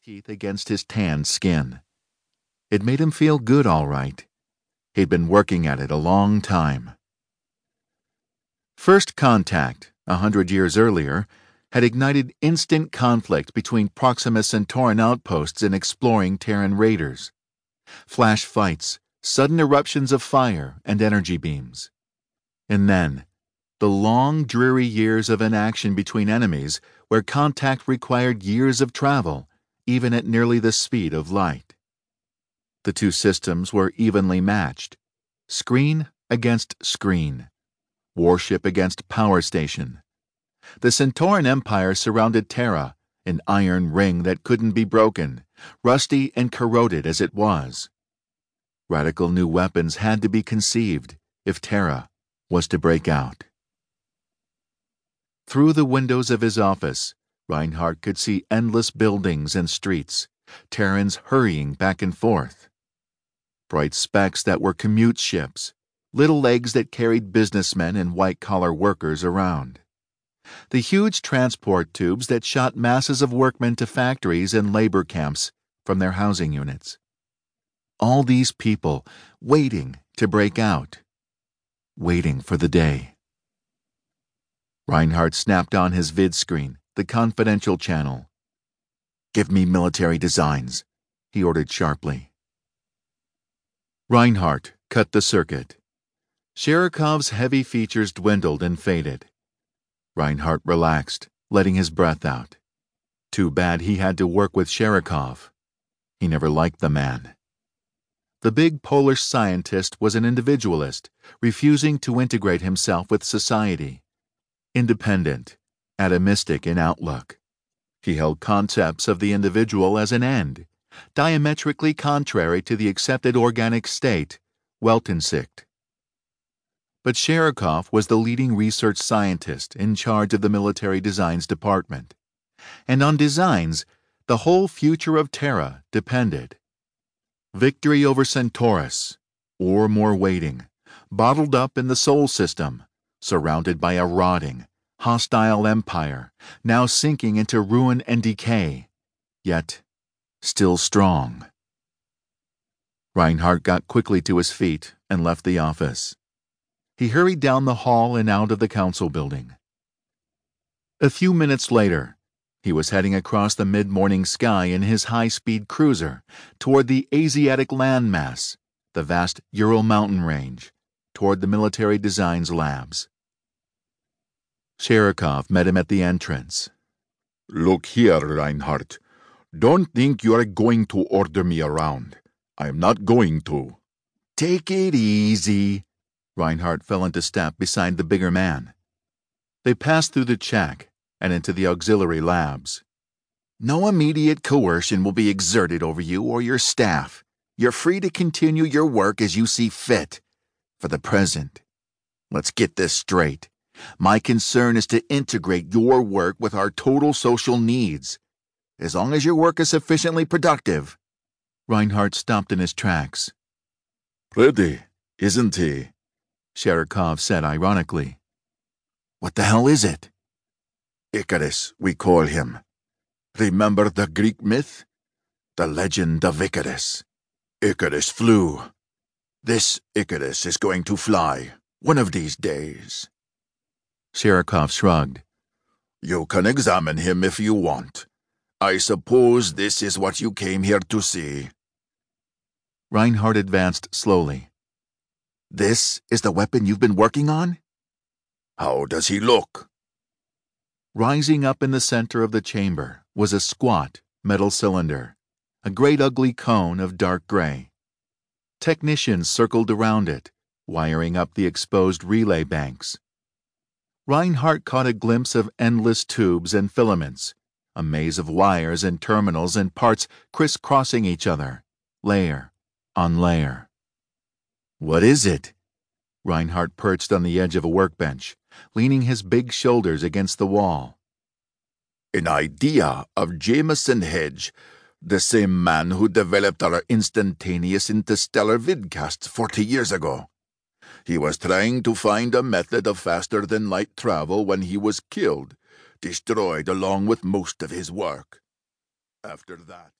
teeth against his tanned skin. It made him feel good, all right. He'd been working at it a long time. First Contact, 100 years earlier, had ignited instant conflict between Proxima Centauran outposts and exploring Terran raiders. Flash fights, sudden eruptions of fire and energy beams. And then, the long, dreary years of inaction between enemies where contact required years of travel, even at nearly the speed of light. The two systems were evenly matched. Screen against screen. Warship against power station. The Centauran Empire surrounded Terra, an iron ring that couldn't be broken, rusty and corroded as it was. Radical new weapons had to be conceived if Terra was to break out. Through the windows of his office, Reinhardt could see endless buildings and streets, Terrans hurrying back and forth. Bright specks that were commute ships, little legs that carried businessmen and white-collar workers around. The huge transport tubes that shot masses of workmen to factories and labor camps from their housing units. All these people waiting to break out, waiting for the day. Reinhardt snapped on his vid screen, the confidential channel. "Give me military designs," he ordered sharply. Reinhardt cut the circuit. Sherikov's heavy features dwindled and faded. Reinhardt relaxed, letting his breath out. Too bad he had to work with Sherikov. He never liked the man. The big Polish scientist was an individualist, refusing to integrate himself with society. Independent, atomistic in outlook. He held concepts of the individual as an end, diametrically contrary to the accepted organic state, Weltansicht. But Sherikov was the leading research scientist in charge of the military designs department. And on designs, the whole future of Terra depended. Victory over Centaurus, or more waiting, bottled up in the Sol system, surrounded by a rotting, hostile empire, now sinking into ruin and decay, yet still strong. Reinhardt got quickly to his feet and left the office. He hurried down the hall and out of the council building. A few minutes later, he was heading across the mid-morning sky in his high-speed cruiser toward the Asiatic landmass, the vast Ural mountain range, toward the military designs labs. Sherikov met him at the entrance. "Look here, Reinhardt. Don't think you are going to order me around. I am not going to." "Take it easy." Reinhardt fell into step beside the bigger man. They passed through the check and into the auxiliary labs. "No immediate coercion will be exerted over you or your staff. You're free to continue your work as you see fit. For the present. Let's get this straight. My concern is to integrate your work with our total social needs. As long as your work is sufficiently productive." Reinhardt stopped in his tracks. "Pretty, isn't he?" Sherikov said ironically. "What the hell is it?" "Icarus, we call him. Remember the Greek myth? The legend of Icarus. Icarus flew. This Icarus is going to fly, one of these days." Sherikov shrugged. "You can examine him if you want. I suppose this is what you came here to see." Reinhardt advanced slowly. "This is the weapon you've been working on?" "How does he look?" Rising up in the center of the chamber was a squat metal cylinder, a great ugly cone of dark gray. Technicians circled around it, wiring up the exposed relay banks. Reinhardt caught a glimpse of endless tubes and filaments, a maze of wires and terminals and parts crisscrossing each other, layer on layer. "What is it?" Reinhardt perched on the edge of a workbench, leaning his big shoulders against the wall. "An idea of Jameson Hedge, the same man who developed our instantaneous interstellar vidcasts 40 years ago. He was trying to find a method of faster-than-light travel when he was killed, destroyed along with most of his work. After that,